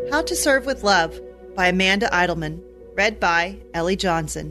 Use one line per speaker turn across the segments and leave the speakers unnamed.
How to Serve with Love by Amanda Idleman, read by Ellie Johnson.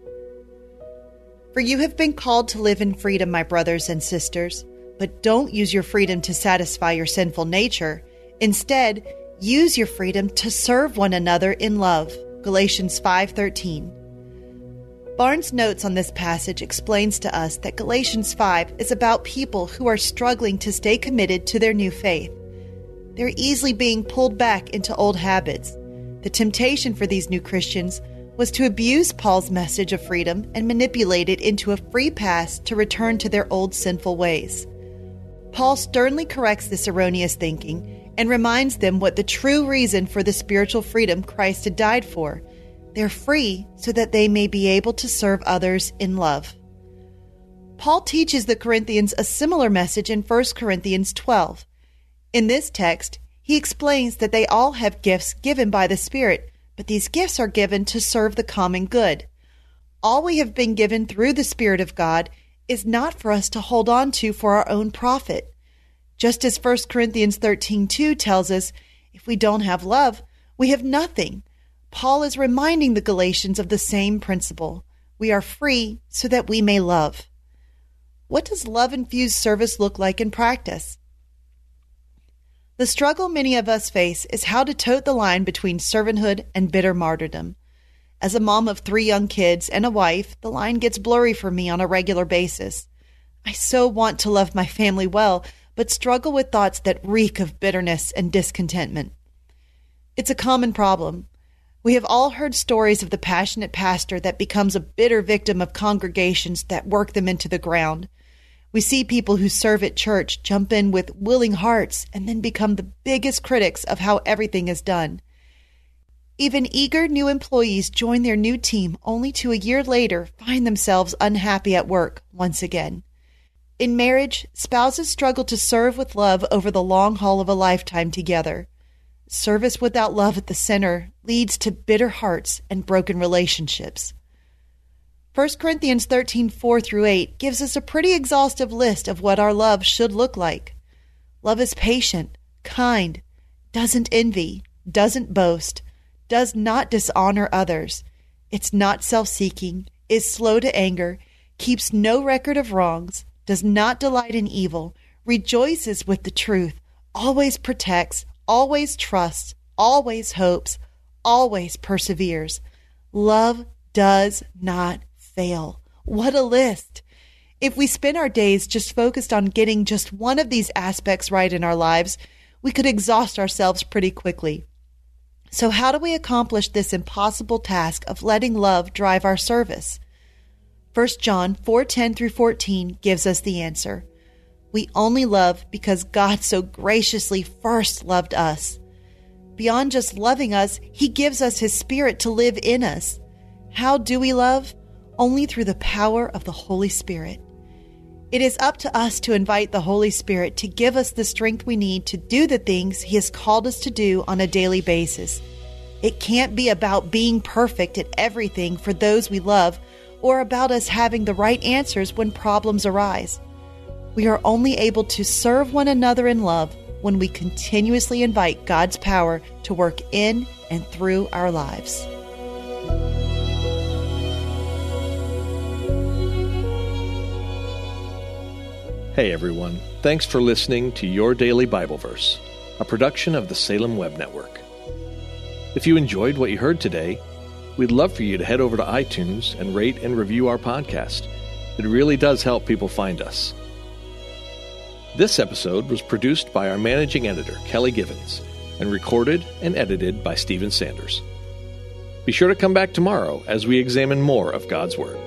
For you have been called to live in freedom, my brothers and sisters, but don't use your freedom to satisfy your sinful nature. Instead, use your freedom to serve one another in love. Galatians 5:13. Barnes' notes on this passage explains to us that Galatians 5 is about people who are struggling to stay committed to their new faith. They're easily being pulled back into old habits. The temptation for these new Christians was to abuse Paul's message of freedom and manipulate it into a free pass to return to their old sinful ways. Paul sternly corrects this erroneous thinking and reminds them what the true reason for the spiritual freedom Christ had died for. They're free so that they may be able to serve others in love. Paul teaches the Corinthians a similar message in 1 Corinthians 12. In this text, he explains that they all have gifts given by the Spirit, but these gifts are given to serve the common good. All we have been given through the Spirit of God is not for us to hold on to for our own profit. Just as 1 Corinthians 13:2 tells us, if we don't have love, we have nothing. Paul is reminding the Galatians of the same principle. We are free so that we may love. What does love-infused service look like in practice? The struggle many of us face is how to tote the line between servanthood and bitter martyrdom. As a mom of 3 young kids and a wife, the line gets blurry for me on a regular basis. I so want to love my family well, but struggle with thoughts that reek of bitterness and discontentment. It's a common problem. We have all heard stories of the passionate pastor that becomes a bitter victim of congregations that work them into the ground. We see people who serve at church jump in with willing hearts and then become the biggest critics of how everything is done. Even eager new employees join their new team only to a year later find themselves unhappy at work once again. In marriage, spouses struggle to serve with love over the long haul of a lifetime together. Service without love at the center leads to bitter hearts and broken relationships. 1 Corinthians 13:4-8 gives us a pretty exhaustive list of what our love should look like. Love is patient, kind, doesn't envy, doesn't boast, does not dishonor others. It's not self-seeking, is slow to anger, keeps no record of wrongs, does not delight in evil, rejoices with the truth, always protects, always trusts, always hopes, always perseveres. Love does not fail. What a list! If we spend our days just focused on getting just one of these aspects right in our lives, we could exhaust ourselves pretty quickly. So how do we accomplish this impossible task of letting love drive our service? 1 John 4:10-14 gives us the answer. We only love because God so graciously first loved us. Beyond just loving us, He gives us His Spirit to live in us. How do we love? Only through the power of the Holy Spirit. It is up to us to invite the Holy Spirit to give us the strength we need to do the things He has called us to do on a daily basis. It can't be about being perfect at everything for those we love or about us having the right answers when problems arise. We are only able to serve one another in love when we continuously invite God's power to work in and through our lives.
Hey everyone, thanks for listening to Your Daily Bible Verse, a production of the Salem Web Network. If you enjoyed what you heard today, we'd love for you to head over to iTunes and rate and review our podcast. It really does help people find us. This episode was produced by our managing editor, Kelly Givens, and recorded and edited by Stephen Sanders. Be sure to come back tomorrow as we examine more of God's Word.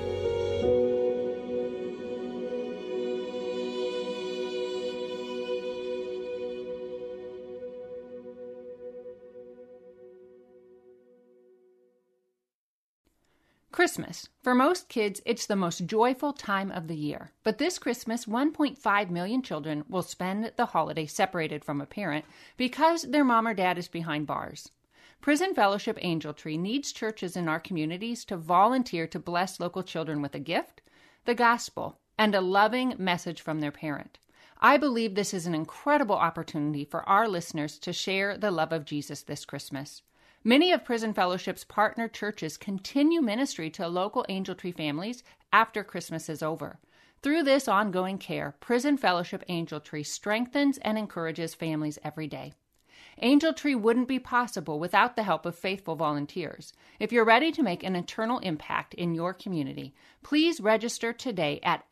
Christmas. For most kids, it's the most joyful time of the year. But this Christmas, 1.5 million children will spend the holiday separated from a parent because their mom or dad is behind bars. Prison Fellowship Angel Tree needs churches in our communities to volunteer to bless local children with a gift, the gospel, and a loving message from their parent. I believe this is an incredible opportunity for our listeners to share the love of Jesus this Christmas. Many of Prison Fellowship's partner churches continue ministry to local Angel Tree families after Christmas is over. Through this ongoing care, Prison Fellowship Angel Tree strengthens and encourages families every day. Angel Tree wouldn't be possible without the help of faithful volunteers. If you're ready to make an eternal impact in your community, please register today at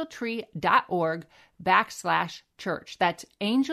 angeltree.org/church. That's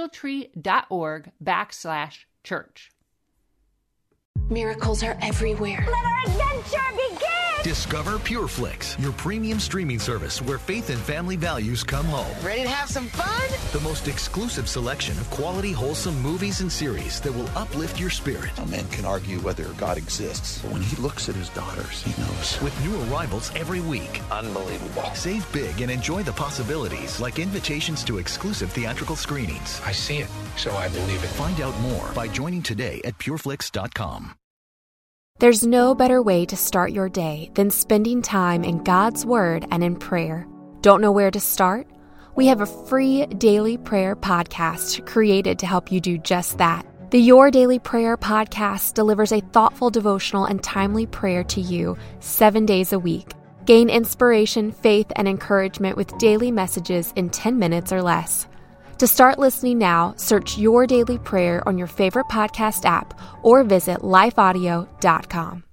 angeltree.org/church.
Miracles are everywhere.
Let our adventure begin!
Discover PureFlix, your premium streaming service where faith and family values come home.
Ready to have some fun?
The most exclusive selection of quality, wholesome movies and series that will uplift your spirit.
A man can argue whether God exists, but when he looks at his daughters, he knows.
With new arrivals every week.
Unbelievable.
Save big and enjoy the possibilities, like invitations to exclusive theatrical screenings.
I see it, so I believe it.
Find out more by joining today at pureflix.com.
There's no better way to start your day than spending time in God's Word and in prayer. Don't know where to start? We have a free daily prayer podcast created to help you do just that. The Your Daily Prayer podcast delivers a thoughtful devotional and timely prayer to you 7 days a week. Gain inspiration, faith, and encouragement with daily messages in 10 minutes or less. To start listening now, search Your Daily Prayer on your favorite podcast app or visit lifeaudio.com.